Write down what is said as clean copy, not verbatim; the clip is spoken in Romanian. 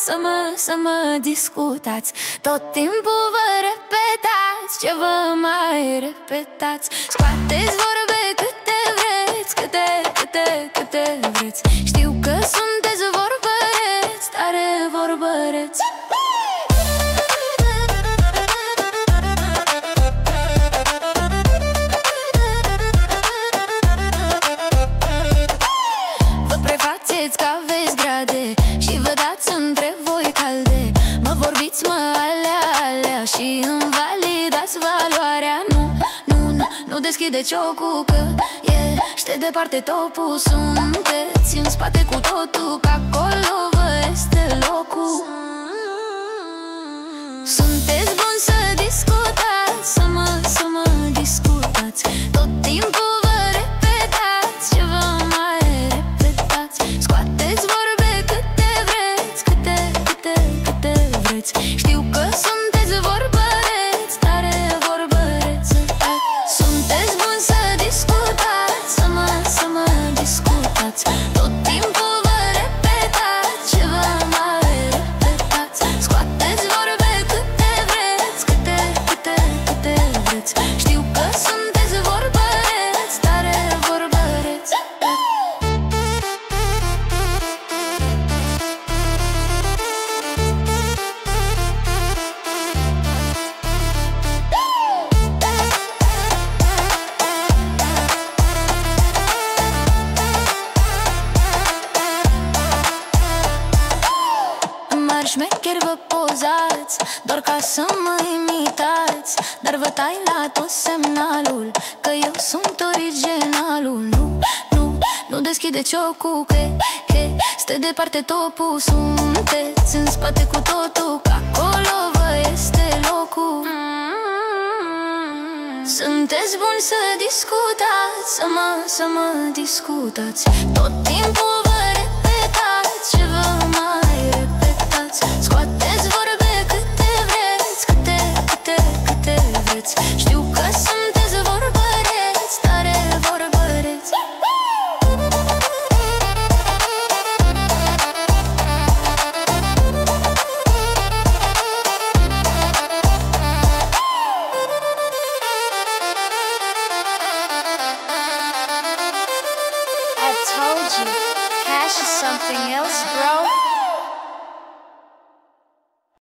să mă discutați. Tot timpul vă repetați ce vă mai repetați. Scoateți vorbe câte vreți, câte vreți. Știu că sunteți vorbăreți, tare vorbăreți. Vă prefaceți că aveți grade și vă dați între voi calde. Mă vorbiți, mă alea și îmi validați valoarea. Nu deschideți ciocul că ești departe topul. Sunteți în spate cu totul, că acolo vă este locul. Sunteți buni să discutați, să mă discutați. Tot timpul vă repetați ce vă mai repetați. Scoateți vorbe câte vreți, câte vreți. Știu că sunteți vorbăreți, tare vorbăreți. Sunteți buni să discutați, să mă discutați. Tot timpul vă repetați ce vă mai repetați. Scoateți vorbe câte vreți, câte vreți. Știu că sunteți vorbăreți, tare vorbăreți. Mari șmecheri vă pozați, doar ca să mă imitați. Dar vă tai la tot semnalul, că eu sunt originalul. Nu deschideți ciocul, că stă departe topul. Sunteți în spate cu totul, că acolo vă este locul. Sunteți buni să discutați, să mă discutați. Tot timpul vă repetați ce vă mai repetați. Scoateți vorbe câte vreți, câte vreți. Știu că sunteți vorbăreți, tare vorbăreți. I told you, cash is something else, bro.